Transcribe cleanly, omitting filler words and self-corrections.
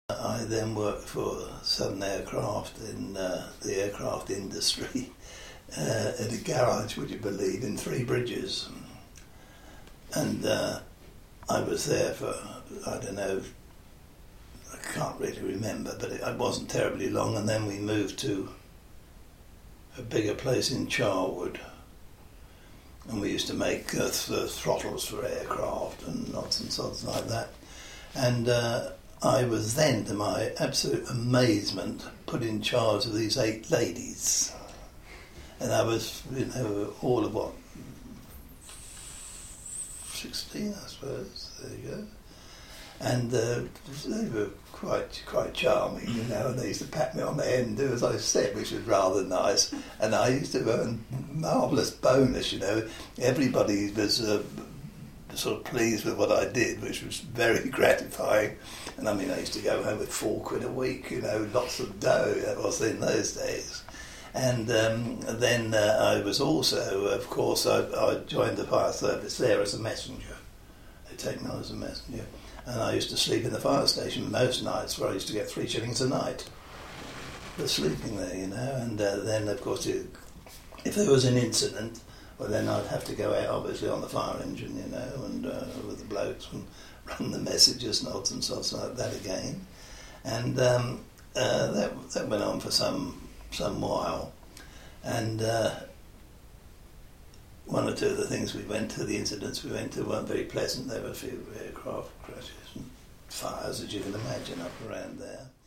I then worked for Southern Aircraft in the aircraft industry at a garage, would you believe, in Three Bridges. And I was there for, I don't know, I can't really remember, but it wasn't terribly long. And then we moved to a bigger place in Charwood. And we used to make the throttles for aircraft and lots and sots like that. And I was then, to my absolute amazement, put in charge of these 8 ladies. And I was, all of what, 16, I suppose. There you go. And they were quite charming, and they used to pat me on the head and do as I said, which was rather nice. And I used to earn marvellous bonus, Everybody was sort of pleased with what I did, which was very gratifying. And I mean, I used to go home with £4 a week, lots of dough. That was in those days. And then I was also, of course, I joined the fire service there as a messenger. They take me on as a messenger. And I used to sleep in the fire station most nights, where I used to get 3 shillings a night for sleeping there, And then, of course, if there was an incident, well, then I'd have to go out, obviously, on the fire engine, and with the blokes and run the messages, nods and sots like that again. And that went on for some while. And one or two of the things the incidents we went to weren't very pleasant. There were a few aircraft crashes and fires, as you can imagine, up around there.